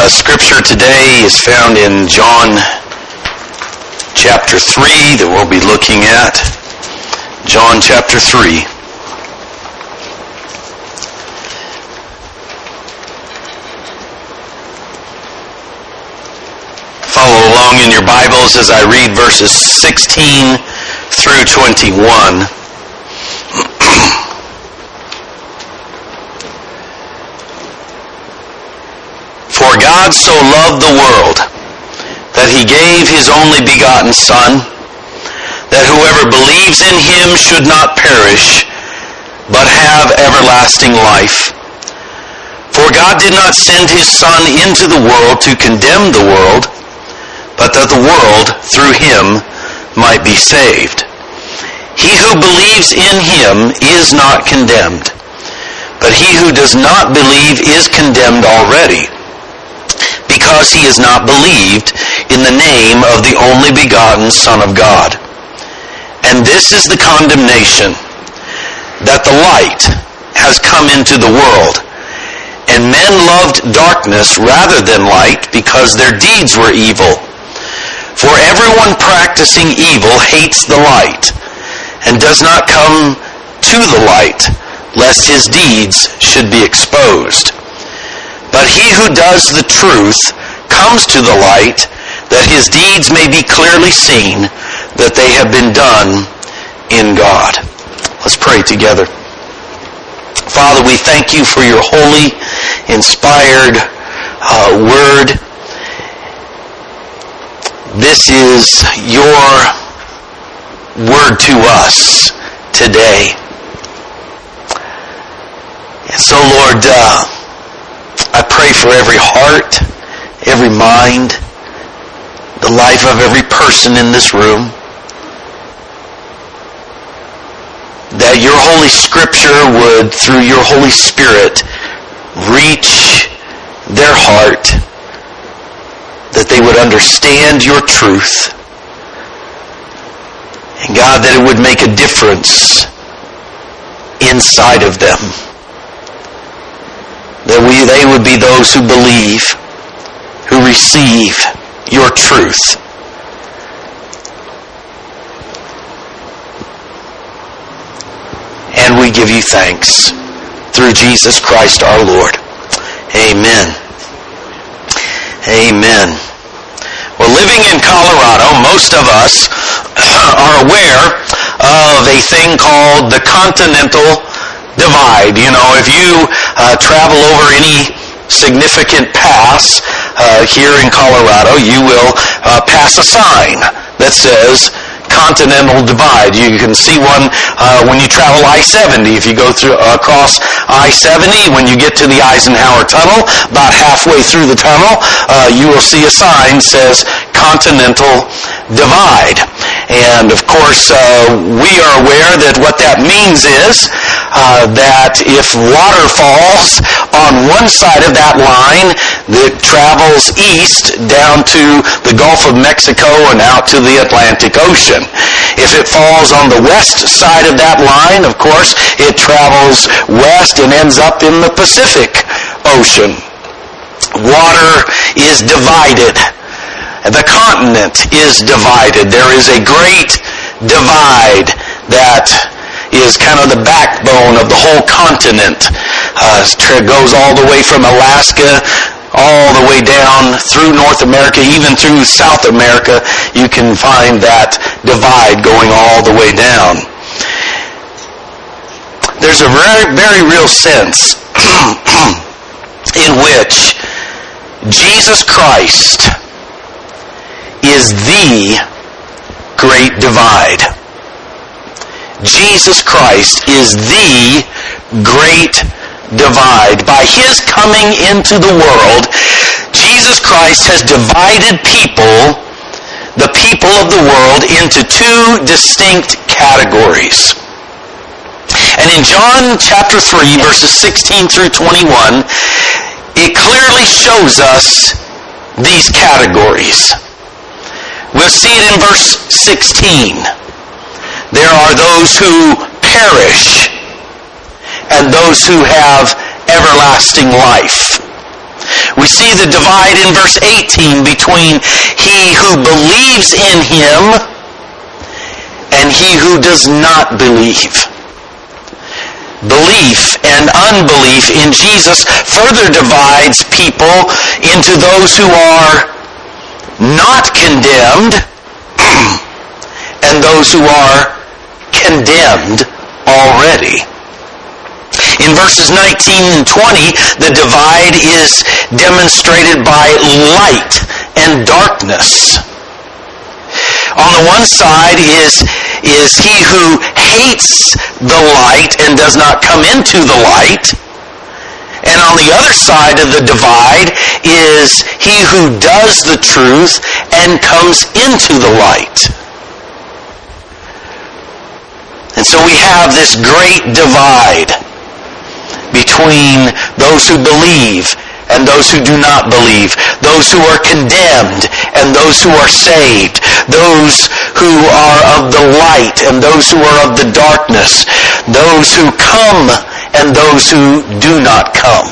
Scripture today is found in John chapter 3 that we'll be looking at. John chapter 3. Follow along in your Bibles as I read verses 16 through 21. For God so loved the world that he gave his only begotten Son, that whoever believes in him should not perish, but have everlasting life. For God did not send his Son into the world to condemn the world, but that the world through him might be saved. He who believes in him is not condemned, but he who does not believe is condemned already, because he has not believed in the name of the only begotten Son of God. And this is the condemnation, that the light has come into the world, and men loved darkness rather than light, because their deeds were evil. For everyone practicing evil hates the light, and does not come to the light, lest his deeds should be exposed. But he who does the truth comes to the light, that his deeds may be clearly seen, that they have been done in God. Let's pray together. Father, we thank you for your holy, inspired word. This is your word to us today. And so, Lord, I pray for every heart, every mind, the life of every person in this room, that your Holy Scripture would, through your Holy Spirit, reach their heart, that they would understand your truth, and God, that it would make a difference inside of them. That they would be those who believe, who receive your truth. And we give you thanks through Jesus Christ our Lord. Amen. Amen. Well, living in Colorado, most of us are aware of a thing called the Continental Divide. You know, if you travel over any significant pass here in Colorado, you will pass a sign that says Continental Divide. You can see one when you travel I-70. If you go across I-70, when you get to the Eisenhower Tunnel, about halfway through the tunnel, you will see a sign that says Continental Divide. And of course, we are aware that what that means is that if water falls on one side of that line, that travels east down to the Gulf of Mexico and out to the Atlantic Ocean. If it falls on the west side of that line, of course, it travels west and ends up in the Pacific Ocean. Water is divided. The continent is divided. There is a great divide that is kind of the backbone of the whole continent. It goes all the way from Alaska all the way down through North America, even through South America. You can find that divide going all the way down. There's a very, very real sense in which Jesus Christ is the great divide. Jesus Christ is the great divide. By his coming into the world, Jesus Christ has divided people, the people of the world, into two distinct categories. And in John chapter 3, verses 16 through 21, it clearly shows us these categories. We'll see it in verse 16. There are those who perish and those who have everlasting life. We see the divide in verse 18 between he who believes in him and he who does not believe. Belief and unbelief in Jesus further divides people into those who are not condemned and those who are condemned already. In verses 19 and 20, the divide is demonstrated by light and darkness. On the one side is he who hates the light and does not come into the light. And on the other side of the divide is he who does the truth and comes into the light. And so we have this great divide between those who believe and those who do not believe, those who are condemned and those who are saved, those who are of the light and those who are of the darkness, those who come and those who do not come.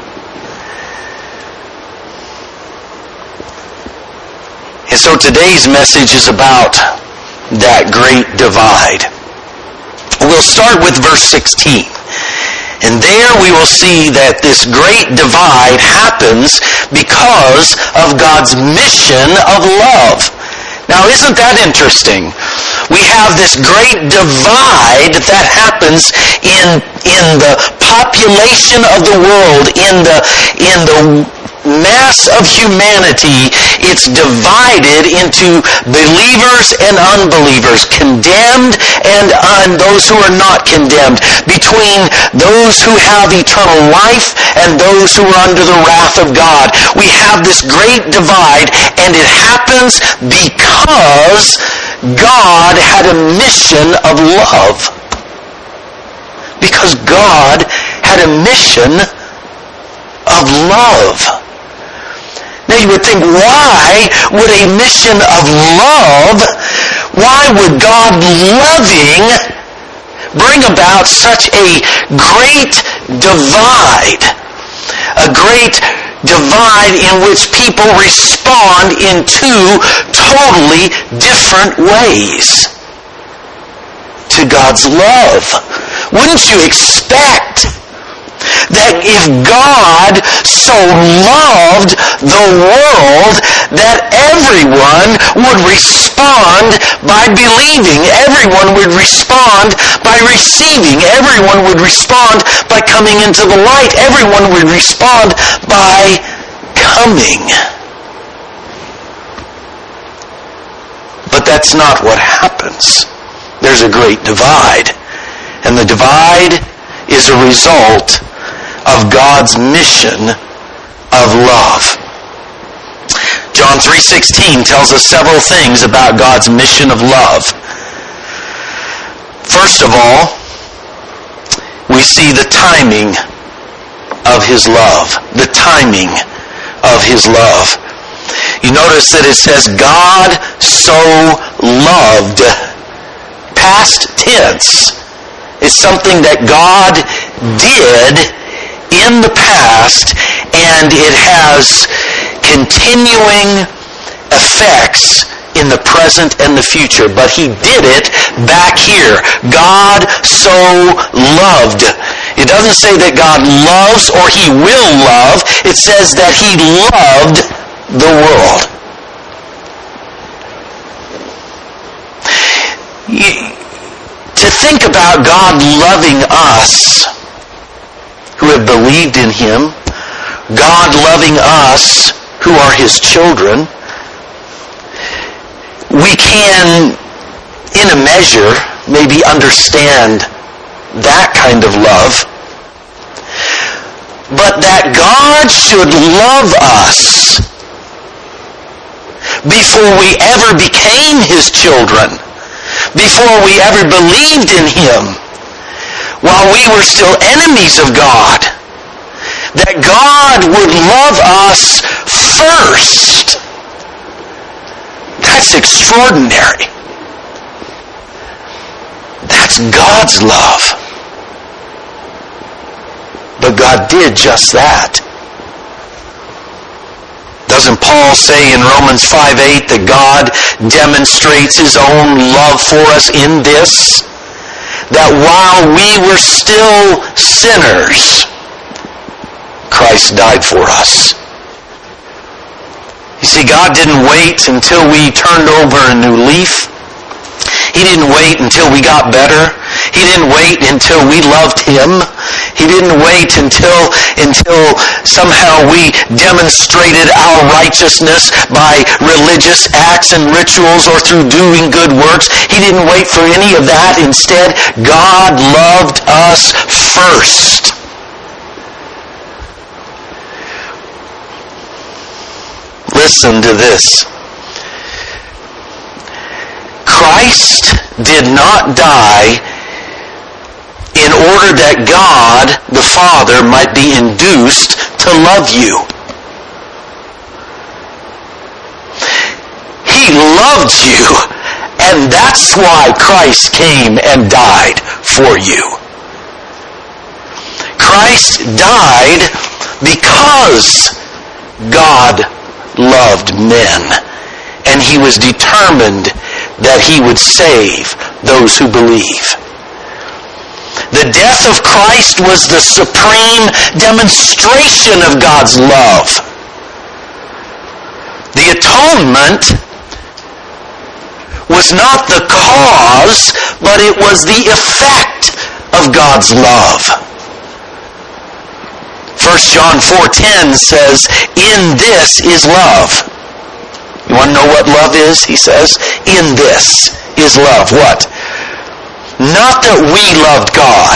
And so today's message is about that great divide. We'll start with verse 16. And there we will see that this great divide happens because of God's mission of love. Now, isn't that interesting? We have this great divide that happens in the population of the world, in the mass of humanity. It's divided into believers and unbelievers, condemned and those who are not condemned, between those who have eternal life and those who are under the wrath of God. We have this great divide, and it happens because God had a mission of love. Because God had a mission of love. Now you would think, why would a mission of love, why would God loving bring about such a great divide? A great divide in which people respond in two totally different ways to God's love. Wouldn't you expect that if God so loved the world that everyone would respond by believing, everyone would respond by receiving, everyone would respond by coming into the light, everyone would respond by coming? But that's not what happens. There's a great divide. And the divide is a result of God's mission of love. John 3:16 tells us several things about God's mission of love. First of all, we see the timing of His love. The timing of His love. You notice that it says, God so loved. Past tense. It's something that God did in the past, and it has continuing effects in the present and the future. But He did it back here. God so loved. It doesn't say that God loves or He will love. It says that He loved the world. To think about God loving us who have believed in Him, God loving us who are His children, we can, in a measure, maybe understand that kind of love. But that God should love us before we ever became His children, before we ever believed in Him, while we were still enemies of God, that God would love us first. That's extraordinary. That's God's love. But God did just that. Doesn't Paul say in Romans 5:8 that God demonstrates his own love for us in this? That while we were still sinners, Christ died for us. You see, God didn't wait until we turned over a new leaf. He didn't wait until we got better. He didn't wait until we loved him. He didn't wait until somehow we demonstrated our righteousness by religious acts and rituals or through doing good works. He didn't wait for any of that. Instead, God loved us first. Listen to this. Christ did not die in order that God, the Father, might be induced to love you. He loved you, and that's why Christ came and died for you. Christ died because God loved men, and he was determined that he would save those who believe. The death of Christ was the supreme demonstration of God's love. The atonement was not the cause, but it was the effect of God's love. 1 John 4:10 says, "In this is love." You want to know what love is? He says, in this is love. What? Not that we loved God.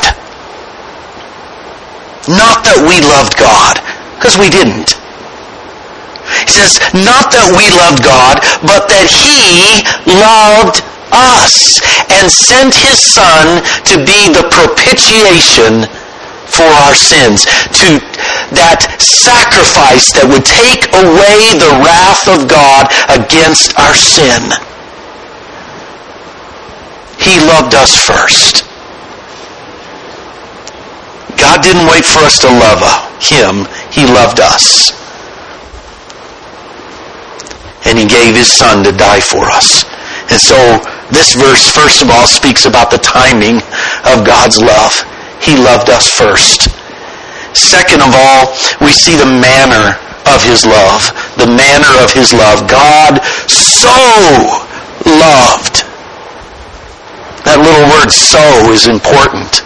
Not that we loved God, because we didn't. He says, not that we loved God, but that he loved us and sent his Son to be the propitiation for our sins, to that sacrifice that would take away the wrath of God against our sin. He loved us first. God didn't wait for us to love him. He loved us. And he gave his Son to die for us. And so this verse, first of all, speaks about the timing of God's love. He loved us first. Second of all, we see the manner of his love. The manner of his love. God so loved. That little word "so" is important.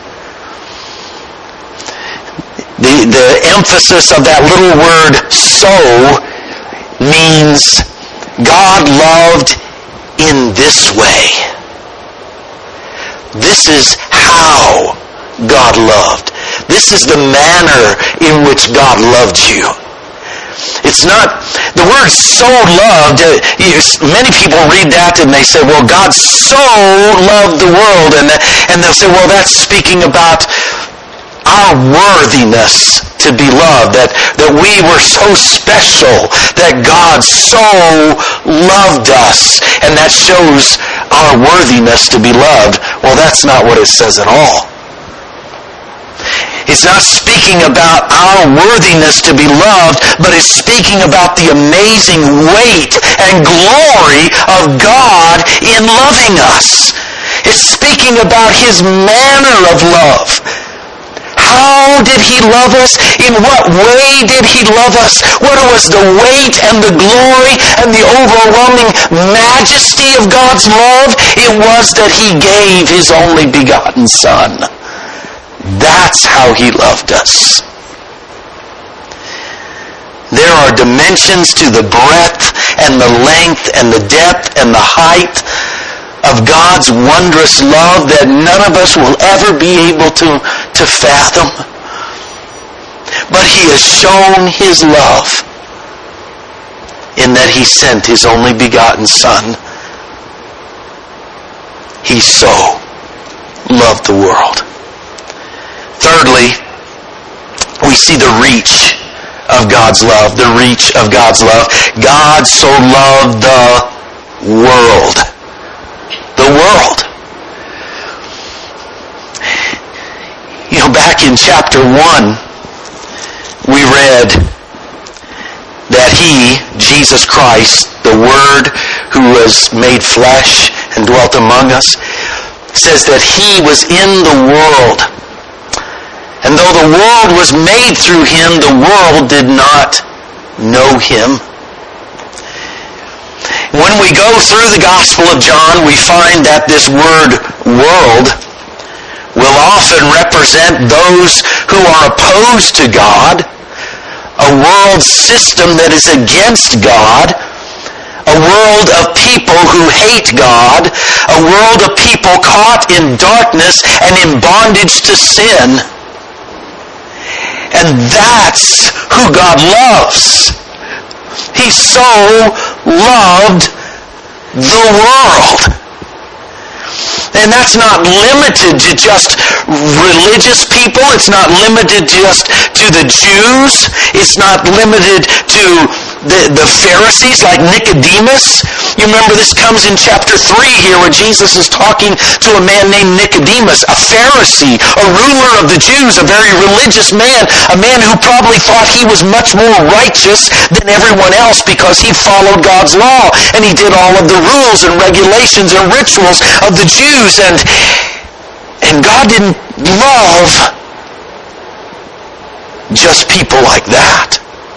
The emphasis of that little word "so" means God loved in this way. This is how God loved. This is the manner in which God loved you. It's not, the word "so loved," many people read that and they say, well, God so loved the world. And they'll say, well, that's speaking about our worthiness to be loved, that we were so special, that God so loved us, and that shows our worthiness to be loved. Well, that's not what it says at all. It's not speaking about our worthiness to be loved, but it's speaking about the amazing weight and glory of God in loving us. It's speaking about his manner of love. How did he love us? In what way did he love us? What was the weight and the glory and the overwhelming majesty of God's love? It was that he gave his only begotten Son. That's how he loved us. There are dimensions to the breadth and the length and the depth and the height of God's wondrous love that none of us will ever be able to fathom. But he has shown his love in that he sent his only begotten Son. He so loved the world. Thirdly, we see the reach of God's love. The reach of God's love. God so loved the world. The world. You know, back in chapter 1, we read that he, Jesus Christ, the Word who was made flesh and dwelt among us, says that He was in the world. And though the world was made through Him, the world did not know Him. When we go through the Gospel of John, we find that this word world will often represent those who are opposed to God, a world system that is against God, a world of people who hate God, a world of people caught in darkness and in bondage to sin. And that's who God loves. He so loved the world. And that's not limited to just religious people. It's not limited just to the Jews. It's not limited to the Pharisees like Nicodemus. You remember this comes in chapter 3 here where Jesus is talking to a man named Nicodemus, a Pharisee, a ruler of the Jews, a very religious man, a man who probably thought he was much more righteous than everyone else because he followed God's law and he did all of the rules and regulations and rituals of the Jews. And God didn't love just people like that.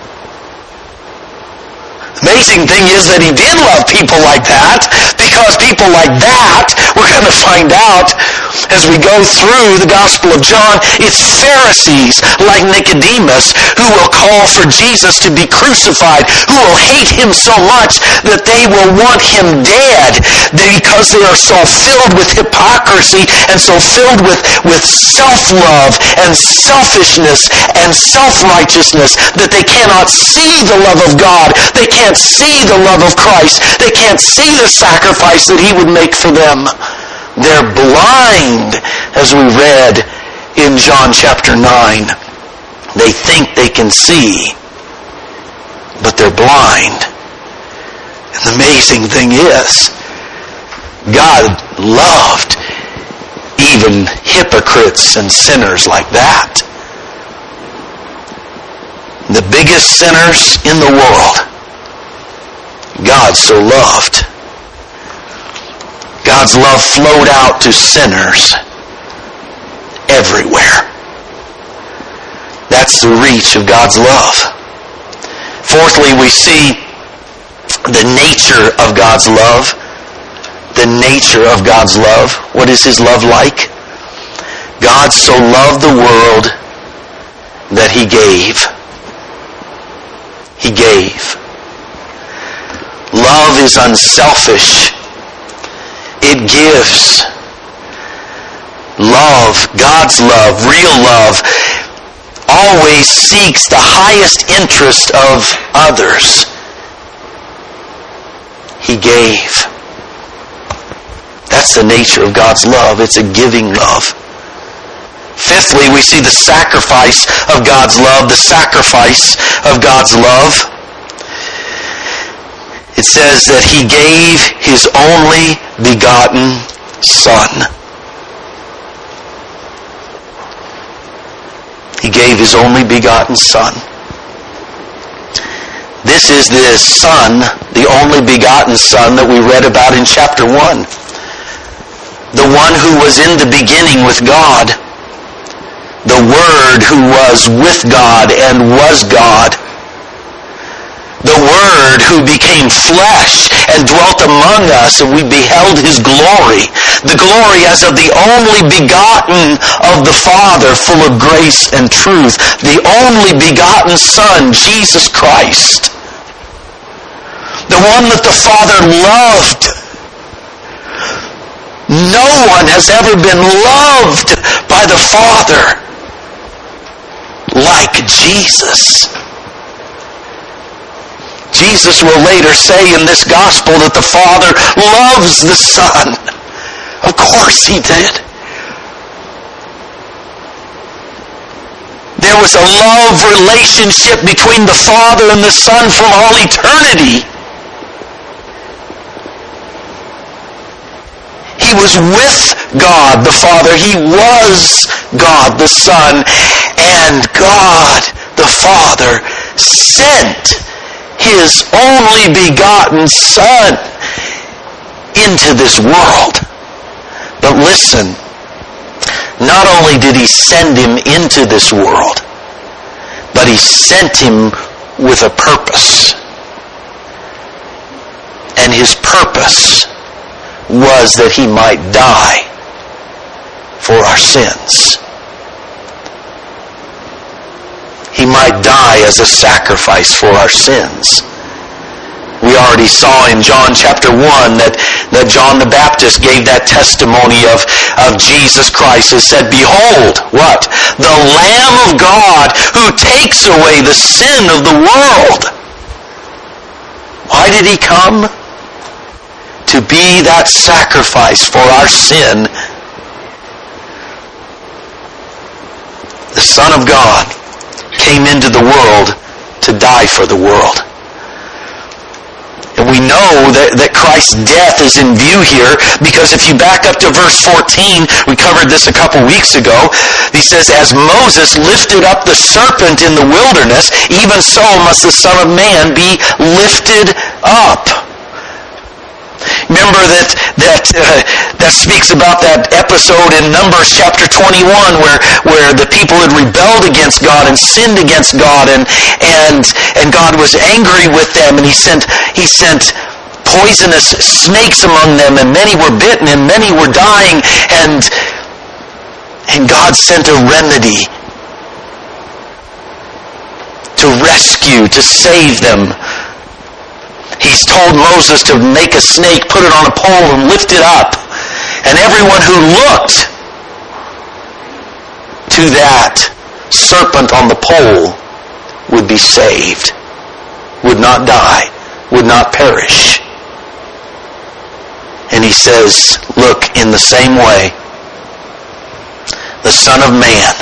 Amazing thing is that He did love people like that, because people like that, we're going to find out as we go through the Gospel of John, it's Pharisees like Nicodemus who will call for Jesus to be crucified, who will hate Him so much that they will want Him dead because they are so filled with hypocrisy and so filled with self-love and selfishness and self-righteousness that they cannot see the love of God. They can't see the love of Christ. They can't see the sacrifice that He would make for them. They're blind, as we read in John chapter 9. They think they can see, but they're blind. And the amazing thing is, God loved even hypocrites and sinners like that. The biggest sinners in the world, God so loved. God's love flowed out to sinners everywhere. That's the reach of God's love. Fourthly, we see the nature of God's love. The nature of God's love. What is His love like? God so loved the world that He gave. He gave. Love is unselfish. It gives. Love, God's love, real love, always seeks the highest interest of others. He gave. That's the nature of God's love. It's a giving love. Fifthly, we see the sacrifice of God's love. The sacrifice of God's love. It says that He gave His only begotten Son. He gave His only begotten Son. This is the Son, the only begotten Son that we read about in chapter 1. The one who was in the beginning with God. The Word who was with God and was God. The Word who became flesh and dwelt among us, and we beheld His glory. The glory as of the only begotten of the Father, full of grace and truth. The only begotten Son, Jesus Christ. The one that the Father loved. No one has ever been loved by the Father like Jesus. Jesus will later say in this gospel that the Father loves the Son. Of course He did. There was a love relationship between the Father and the Son from all eternity. He was with God the Father. He was God the Son. And God the Father sent His only begotten Son into this world. But listen, not only did He send Him into this world, but He sent Him with a purpose. And His purpose was that He might die for our sins. He might die as a sacrifice for our sins. We already saw in John chapter 1 that John the Baptist gave that testimony of Jesus Christ, who said, "Behold," what? "The Lamb of God who takes away the sin of the world." Why did He come? To be that sacrifice for our sin. The Son of God came into the world to die for the world. And we know that Christ's death is in view here, because if you back up to verse 14, we covered this a couple weeks ago, He says, "As Moses lifted up the serpent in the wilderness, even so must the Son of Man be lifted up." Remember that speaks about that episode in Numbers chapter 21 where the people had rebelled against God and sinned against God, and God was angry with them, and He sent poisonous snakes among them, and many were bitten and many were dying, and God sent a remedy to rescue, to save them. He's told Moses to make a snake, put it on a pole, and lift it up. And everyone who looked to that serpent on the pole would be saved, would not die, would not perish. And He says, look, in the same way, the Son of Man,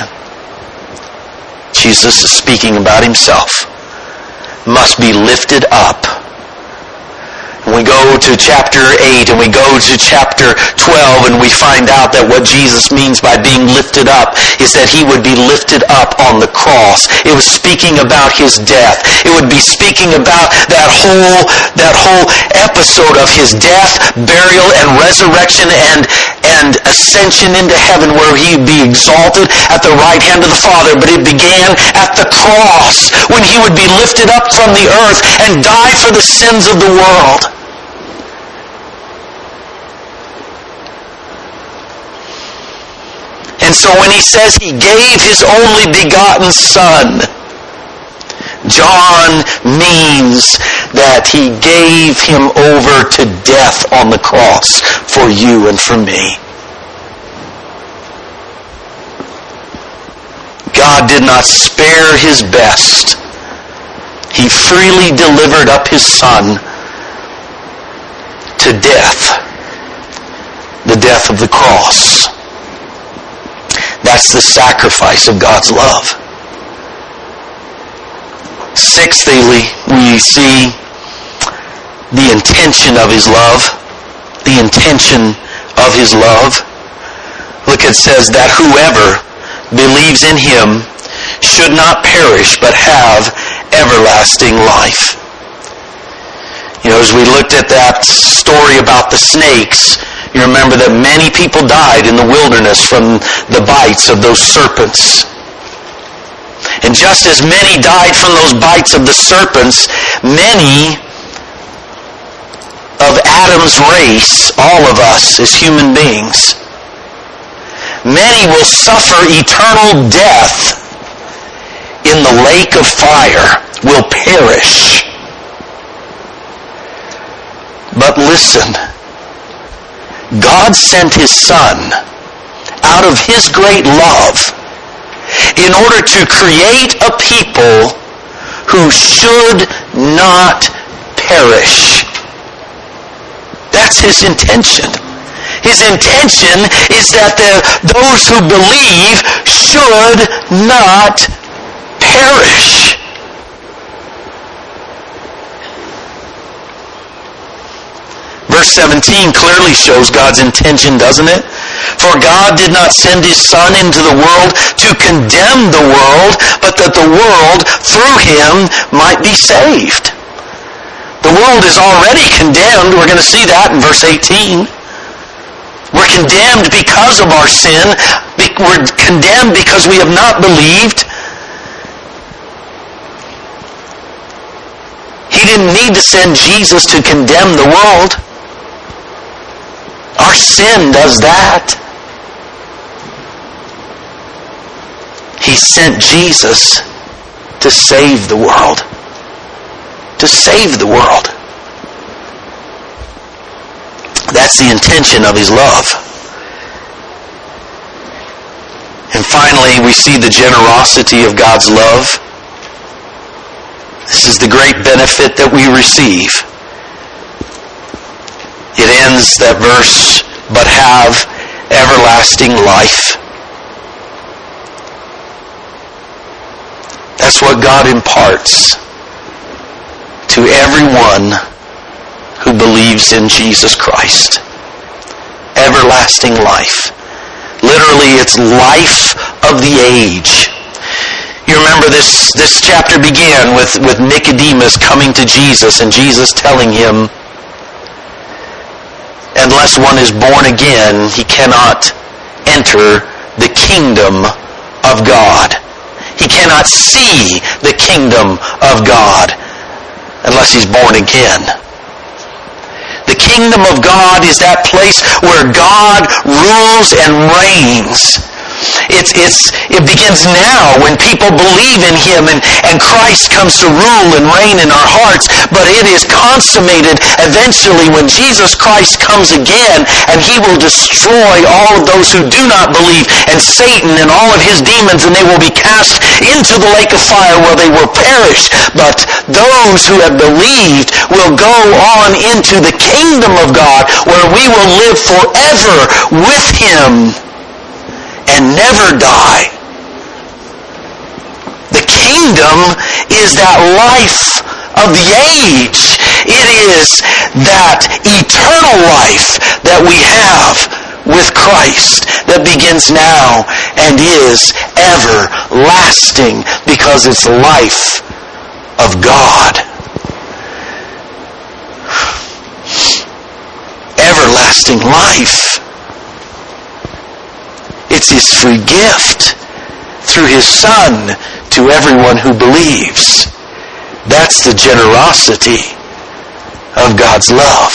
Jesus is speaking about Himself, must be lifted up. We go to chapter 8 and we go to chapter 12 and we find out that what Jesus means by being lifted up is that He would be lifted up on the cross. It was speaking about His death. It would be speaking about that whole episode of His death, burial, and resurrection and ascension into heaven, where He would be exalted at the right hand of the Father. But it began at the cross, when He would be lifted up from the earth and die for the sins of the world. And so when He says He gave His only begotten Son, John means that He gave Him over to death on the cross for you and for me. God did not spare His best. He freely delivered up His Son to death, the death of the cross. That's the sacrifice of God's love. Sixthly, we see the intention of His love. The intention of His love. Look, it says that whoever believes in Him should not perish but have everlasting life. You know, as we looked at that story about the snakes, you remember that many people died in the wilderness from the bites of those serpents. And just as many died from those bites of the serpents, many of Adam's race, all of us as human beings, many will suffer eternal death in the lake of fire, will perish. But listen, God sent His Son out of His great love in order to create a people who should not perish. That's His intention. His intention is that those who believe should not perish. Verse 17 clearly shows God's intention, doesn't it? For God did not send His Son into the world to condemn the world, but that the world through Him might be saved. The world is already condemned. We're going to see that in verse 18. We're condemned because of our sin. We're condemned because we have not believed. He didn't need to send Jesus to condemn the world. Our sin does that. He sent Jesus to save the world. To save the world. That's the intention of His love. And finally, we see the generosity of God's love. This is the great benefit that we receive. It ends that verse, but have everlasting life. That's what God imparts to everyone who believes in Jesus Christ. Everlasting life. Literally, it's life of the age. You remember this chapter began with Nicodemus coming to Jesus and Jesus telling him, unless one is born again, he cannot enter the kingdom of God. He cannot see the kingdom of God unless he's born again. The kingdom of God is that place where God rules and reigns. It begins now when people believe in Him and Christ comes to rule and reign in our hearts, but it is consummated eventually when Jesus Christ comes again and He will destroy all of those who do not believe and Satan and all of his demons, and they will be cast into the lake of fire where they will perish. But those who have believed will go on into the kingdom of God where we will live forever with Him and never die. The kingdom is that life of the age. It is that eternal life that we have with Christ that begins now and is everlasting because it's the life of God. Everlasting life. It's His free gift through His Son to everyone who believes. That's the generosity of God's love.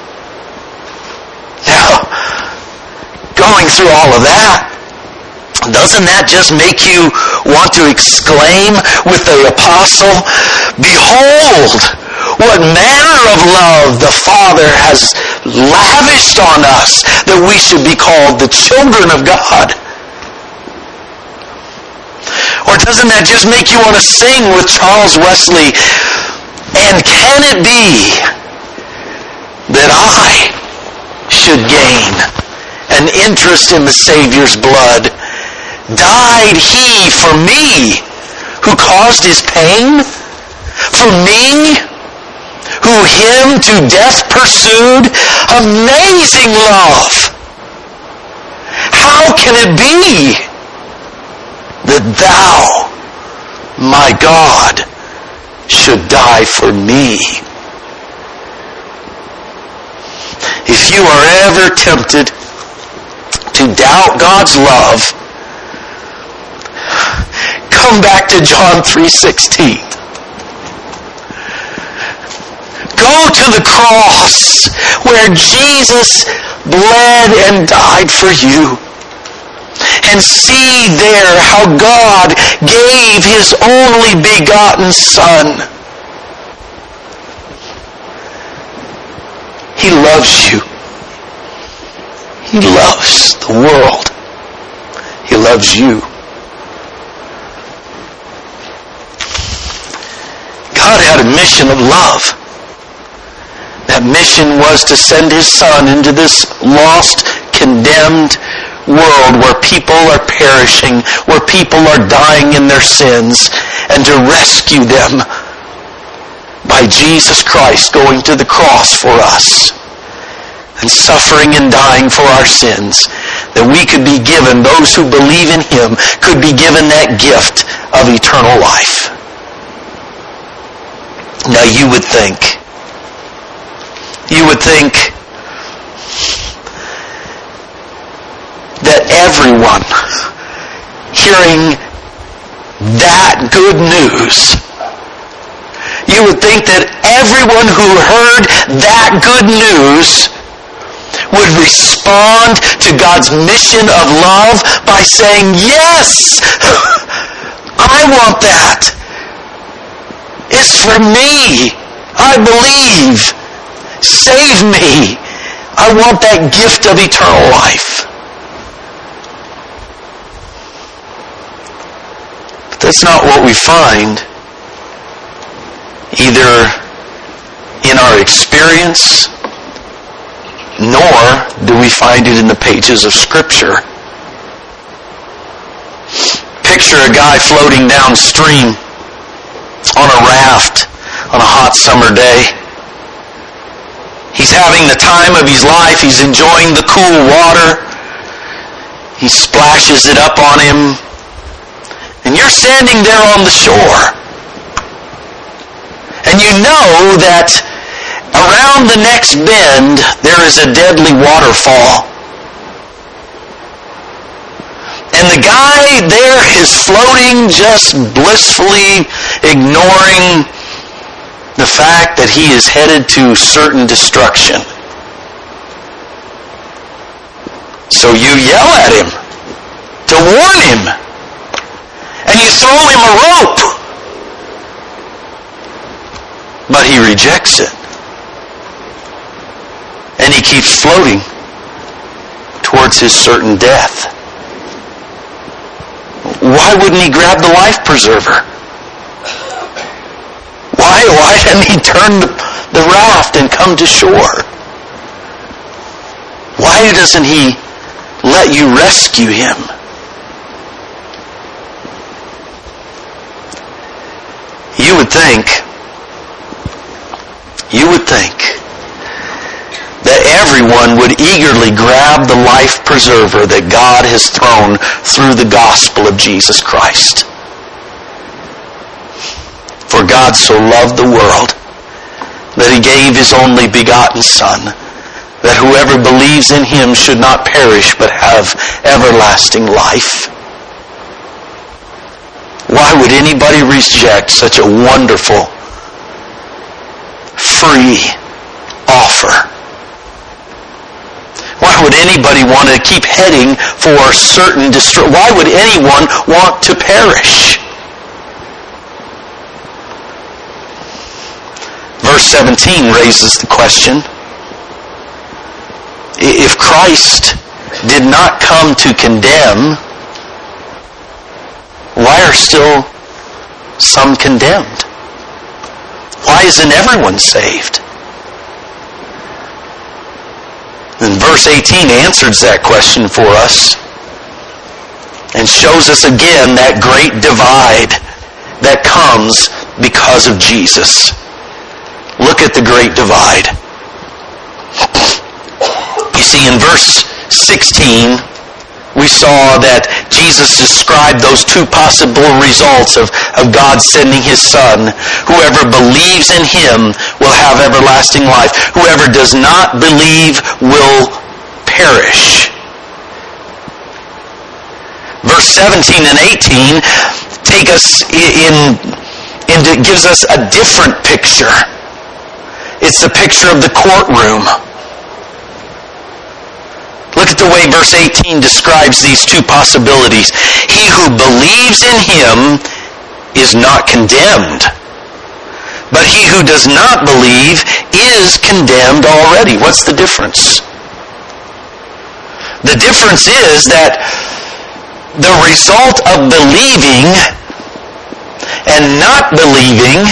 Now, going through all of that, doesn't that just make you want to exclaim with the apostle, "Behold, what manner of love the Father has lavished on us, that we should be called the children of God." Or doesn't that just make you want to sing with Charles Wesley, "And can it be that I should gain an interest in the Savior's blood? Died He for me, who caused His pain? For me, who Him to death pursued? Amazing love! How can it be that Thou, my God, should die for me?" If you are ever tempted to doubt God's love, come back to John 3:16. Go to the cross where Jesus bled and died for you. And see there how God gave His only begotten Son. He loves you. He loves the world. He loves you. God had a mission of love. That mission was to send His Son into this lost, condemned world where people are perishing, where people are dying in their sins, and to rescue them by Jesus Christ going to the cross for us and suffering and dying for our sins, that we could be given, those who believe in Him could be given that gift of eternal life. Now you would think, You would think that everyone hearing that good news, you would think that everyone who heard that good news would respond to God's mission of love by saying, yes, I want that. It's for me. I believe. Save me. I want that gift of eternal life. But that's not what we find either in our experience, nor do we find it in the pages of Scripture. Picture a guy floating downstream on a raft on a hot summer day. He's having the time of his life. He's enjoying the cool water. He splashes it up on him. And you're standing there on the shore. And you know that around the next bend, there is a deadly waterfall. And the guy there is floating, just blissfully ignoring the fact that he is headed to certain destruction. So you yell at him to warn him. And you throw him a rope. But he rejects it. And he keeps floating towards his certain death. Why wouldn't he grab the life preserver? Why didn't he turn the raft and come to shore? Why doesn't he let you rescue him? You would think that everyone would eagerly grab the life preserver that God has thrown through the gospel of Jesus Christ. For God so loved the world that he gave his only begotten Son, that whoever believes in him should not perish but have everlasting life. Why would anybody reject such a wonderful, free offer? Why would anybody want to keep heading for certain destruction? Why would anyone want to perish? Verse 17 raises the question. If Christ did not come to condemn, why are still some condemned? Why isn't everyone saved? And verse 18 answers that question for us and shows us again that great divide that comes because of Jesus. Look at the great divide. You see, in verse 16, we saw that Jesus described those two possible results of God sending his Son. Whoever believes in him will have everlasting life. Whoever does not believe will perish. Verse 17 and 18 take us gives us a different picture. It's the picture of the courtroom. Look at the way verse 18 describes these two possibilities. He who believes in him is not condemned, but he who does not believe is condemned already. What's the difference? The difference is that the result of believing and not believing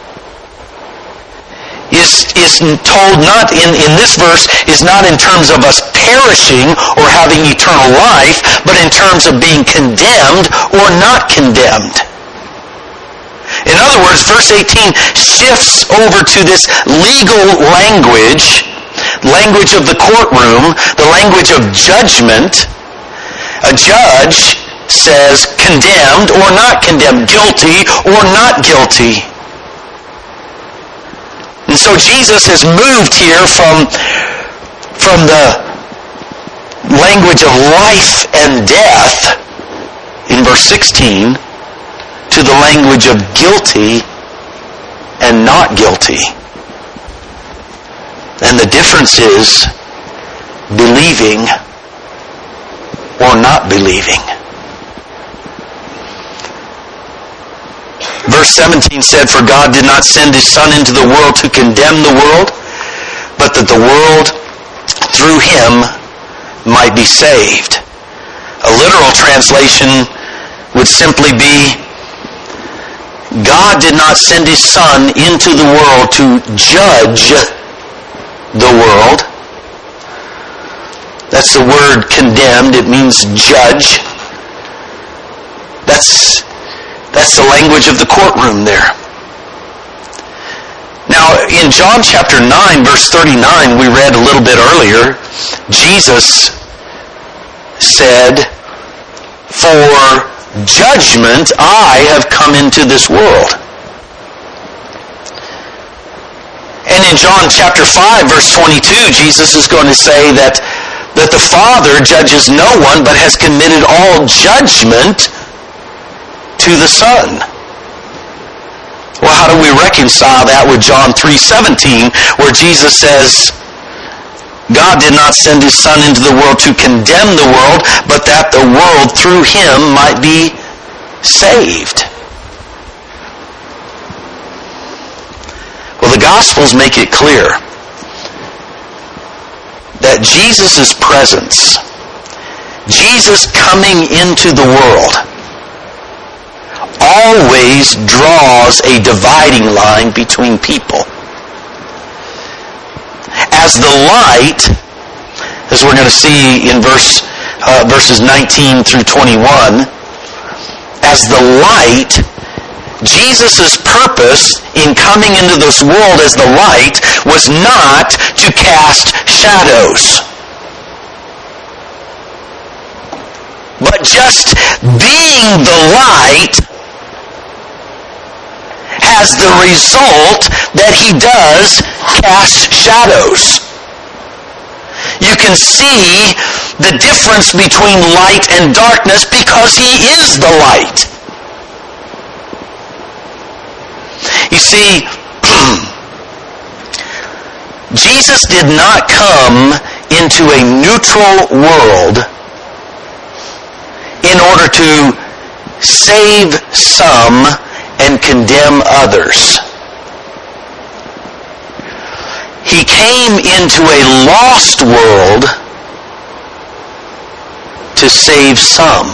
is told not in this verse, is not in terms of us perishing or having eternal life, but in terms of being condemned or not condemned. In other words, verse 18 shifts over to this legal language of the courtroom, the language of judgment. A judge says condemned or not condemned, guilty or not guilty. And And so Jesus has moved here from the language of life and death in verse 16 to the language of guilty and not guilty. And the difference is believing or not believing. Verse 17 said, "For God did not send his Son into the world to condemn the world, but that the world through him might be saved." A literal translation would simply be, God did not send his Son into the world to judge the world. That's the word condemned. It means judge. That's the language of the courtroom there. Now, in John chapter 9, verse 39, we read a little bit earlier, Jesus said, "For judgment I have come into this world." And in John chapter 5, verse 22, Jesus is going to say that the Father judges no one, but has committed all judgment to the Son. Well, how do we reconcile that with John 3:17, where Jesus says, God did not send his Son into the world to condemn the world, but that the world through him might be saved? Well, the Gospels make it clear that Jesus' presence, Jesus coming into the world, always draws a dividing line between people. As the light, as we're going to see in verses 19 through 21, as the light, Jesus' purpose in coming into this world as the light was not to cast shadows, but just being the light has the result that he does cast shadows. You can see the difference between light and darkness because he is the light. You see, Jesus did not come into a neutral world in order to save some and condemn others. He came into a lost world to save some.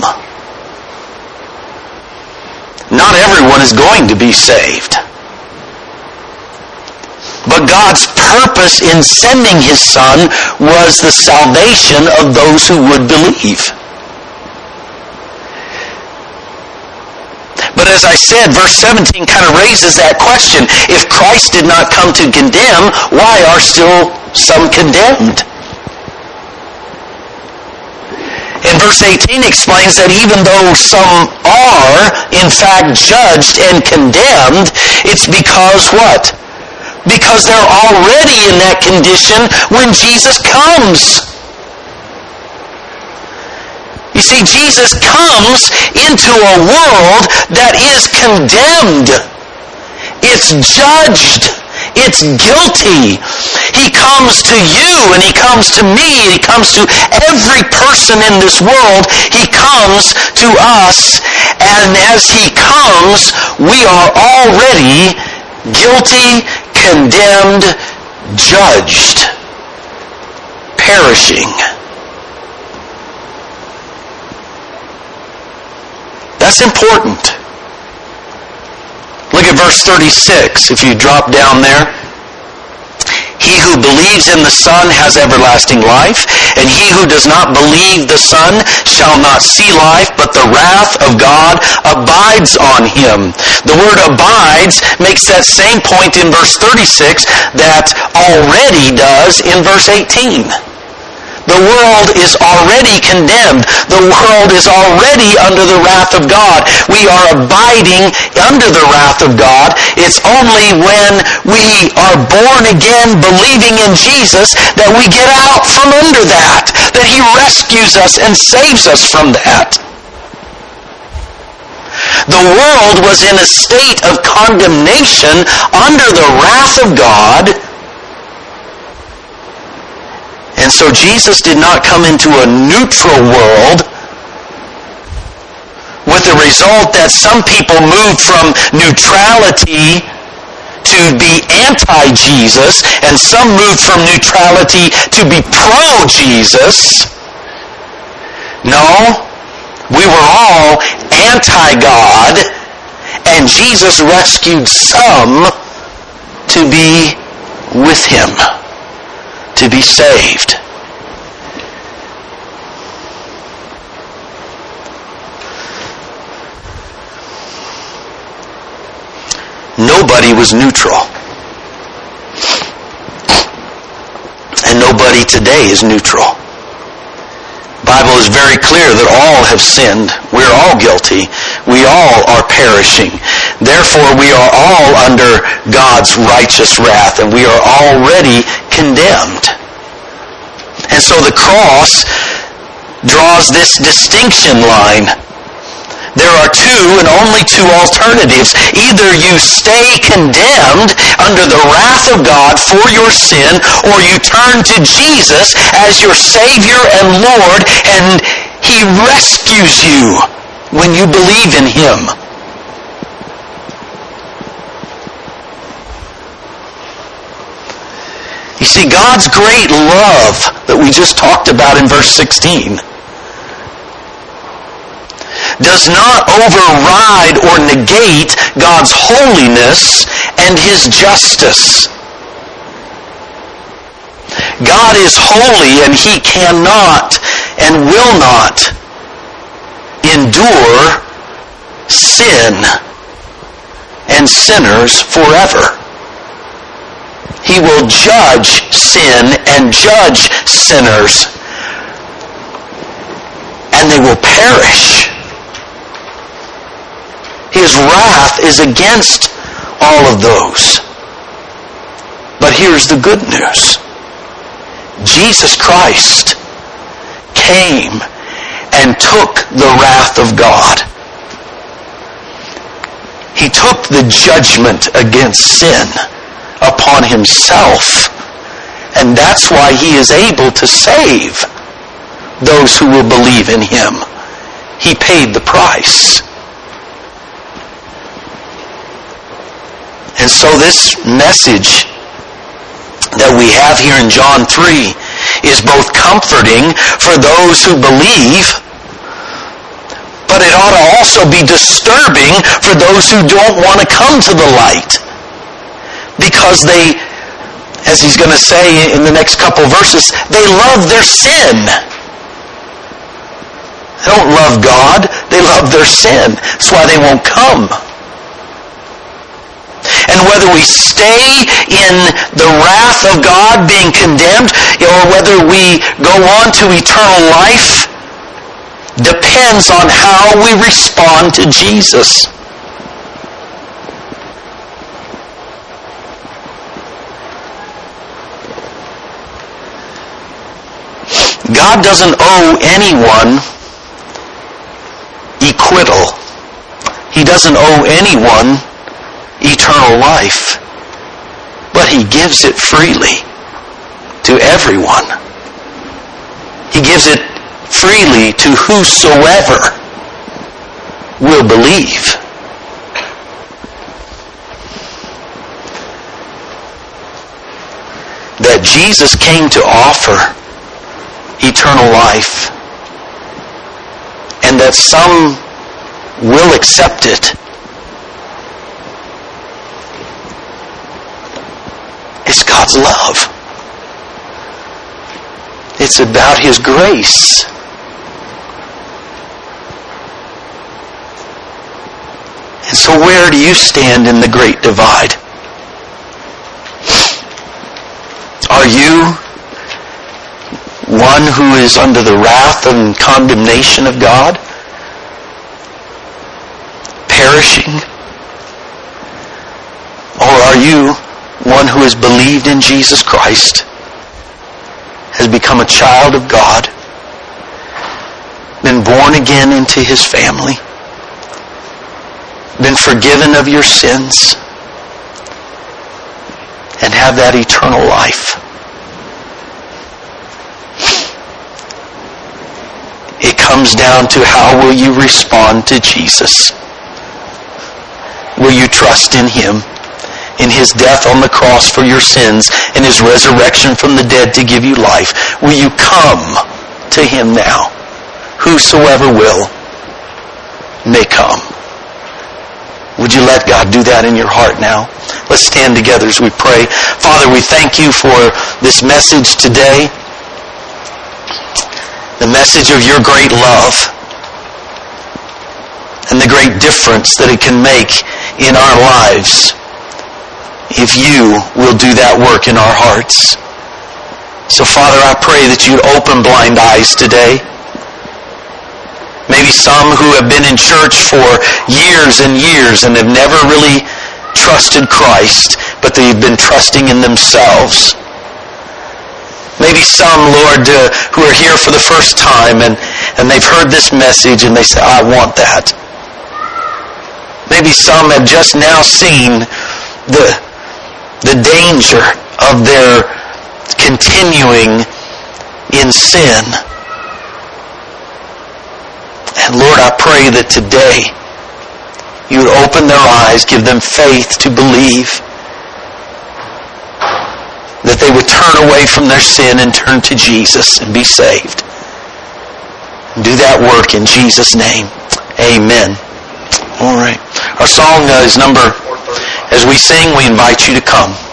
Not everyone is going to be saved. But God's purpose in sending his Son was the salvation of those who would believe. But as I said, verse 17 kind of raises that question. If Christ did not come to condemn, why are still some condemned? And verse 18 explains that even though some are, in fact, judged and condemned, it's because what? Because they're already in that condition when Jesus comes. You see, Jesus comes into a world that is condemned. It's judged. It's guilty. He comes to you and he comes to me. He comes to every person in this world. He comes to us. And as he comes, we are already guilty, condemned, judged, perishing. That's important. Look at verse 36, if you drop down there. He who believes in the Son has everlasting life, and he who does not believe the Son shall not see life, but the wrath of God abides on him. The word abides makes that same point in verse 36 that already does in verse 18. The world is already condemned. The world is already under the wrath of God. We are abiding under the wrath of God. It's only when we are born again, believing in Jesus, that we get out from under that He rescues us and saves us from that. The world was in a state of condemnation under the wrath of God. And so Jesus did not come into a neutral world, with the result that some people moved from neutrality to be anti-Jesus, and some moved from neutrality to be pro-Jesus. No, we were all anti-God, and Jesus rescued some to be with Him, to be saved. Nobody was neutral. And nobody today is neutral. The Bible is very clear that all have sinned. We're all guilty. We all are perishing. Therefore, we are all under God's righteous wrath, and we are already condemned. And so the cross draws this distinction line. There are two and only two alternatives. Either you stay condemned under the wrath of God for your sin, or you turn to Jesus as your Savior and Lord, and He rescues you when you believe in Him. You see, God's great love that we just talked about in verse 16 does not override or negate God's holiness and His justice. God is holy, and He cannot and will not endure sin and sinners forever. He will judge sin and judge sinners, and they will perish. His wrath is against all of those. But here's the good news. Jesus Christ came and took the wrath of God. He took the judgment against sin upon Himself. And that's why He is able to save those who will believe in Him. He paid the price. And so this message that we have here in John 3 is both comforting for those who believe, but it ought to also be disturbing for those who don't want to come to the light. Because they, as he's going to say in the next couple verses, they love their sin. They don't love God, they love their sin. That's why they won't come. And whether we stay in the wrath of God being condemned, or whether we go on to eternal life, depends on how we respond to Jesus. God doesn't owe anyone acquittal. He doesn't owe anyone eternal life, but He gives it freely to everyone. He gives it freely to whosoever will believe. That Jesus came to offer eternal life, and that some will accept it. It's God's love. It's about His grace. And so where do you stand in the great divide? Are you one who is under the wrath and condemnation of God? Perishing? Or are you one who has believed in Jesus Christ, has become a child of God, been born again into His family, been forgiven of your sins, and have that eternal life? It comes down to how will you respond to Jesus? Will you trust in Him, in His death on the cross for your sins, and His resurrection from the dead to give you life? Will you come to Him now? Whosoever will may come. Would you let God do that in your heart now? Let's stand together as we pray. Father, we thank you for this message today. The message of your great love and the great difference that it can make in our lives if you will do that work in our hearts. So, Father, I pray that you'd open blind eyes today. Maybe some who have been in church for years and years and have never really trusted Christ, but they've been trusting in themselves. Maybe some, Lord, who are here for the first time and they've heard this message and they say, I want that. Maybe some have just now seen the danger of their continuing in sin. And Lord, I pray that today you would open their eyes, give them faith to believe, that they would turn away from their sin and turn to Jesus and be saved. Do that work in Jesus' name. Amen. All right. Our song is number, as we sing, we invite you to come.